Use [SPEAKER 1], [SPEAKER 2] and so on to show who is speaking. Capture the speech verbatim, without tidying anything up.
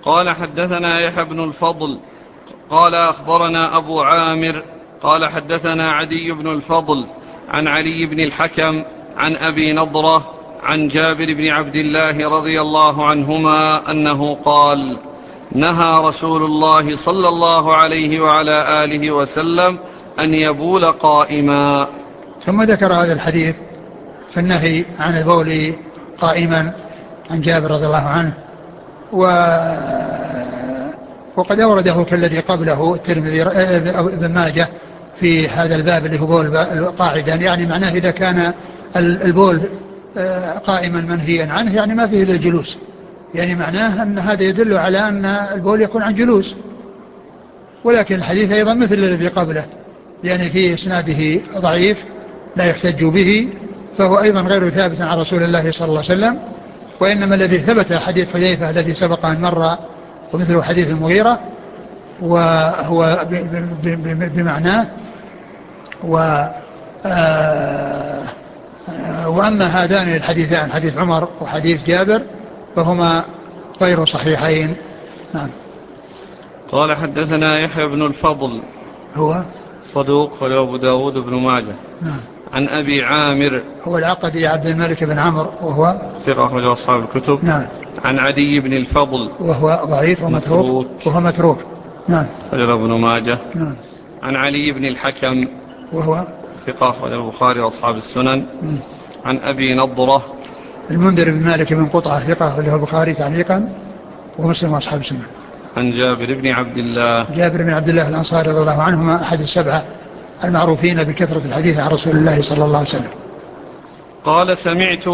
[SPEAKER 1] قال حدثنا يحيى بن الفضل قال أخبرنا أبو عامر قال حدثنا عدي بن الفضل عن علي بن الحكم عن أبي نضرة عن جابر بن عبد الله رضي الله عنهما أنه قال: نهى رسول الله صلى الله عليه وعلى آله وسلم أن يبول قائما.
[SPEAKER 2] ثم ذكر هذا الحديث في النهي عن البول قائما عن جابر رضي الله عنه، و وقد أورده كالذي قبله الترمذي ابن ماجه في هذا الباب اللي هو بول قاعدا، يعني معناه إذا كان البول قائما منهيا عنه يعني ما فيه إلا الجلوس، يعني معناه أن هذا يدل على أن البول يكون عن جلوس. ولكن الحديث أيضا مثل الذي قبله، يعني في إسناده ضعيف لا يحتج به، فهو أيضا غير ثابت عن رسول الله صلى الله عليه وسلم. وإنما الذي ثبت حديث حذيفة الذي سبق أن مر ومثله حديث المغيرة، وهو بمعناه. و وأما هذان الحديثان حديث عمر وحديث جابر فهما غير صحيحين. نعم.
[SPEAKER 1] قال حدثنا يحيى بن الفضل
[SPEAKER 2] هو
[SPEAKER 1] صدوق وله أبو داود بن ماجه.
[SPEAKER 2] نعم.
[SPEAKER 1] عن أبي عامر
[SPEAKER 2] هو العقدي عبد الملك بن عمرو وهو
[SPEAKER 1] ثقة أخرجه أصحاب الكتب.
[SPEAKER 2] نعم.
[SPEAKER 1] عن عدي بن الفضل
[SPEAKER 2] وهو ضعيف ومتروك وهو متروك. نعم.
[SPEAKER 1] أخرجه ابن ماجه.
[SPEAKER 2] نعم.
[SPEAKER 1] عن علي بن الحكم وهو ثقة أخرجه البخاري وأصحاب السنن. م. عن أبي نضرة
[SPEAKER 2] المنذر بن مالك بن قطعة ثقة أخرجه البخاري تعليقا ومسلم وأصحاب السنن.
[SPEAKER 1] عن جابر بن عبد الله
[SPEAKER 2] جابر بن عبد الله الأنصاري رضي الله عنهما أحد السبعة المعروفين بكثرة الحديث عن رسول الله صلى الله عليه وسلم.
[SPEAKER 1] قال: سمعت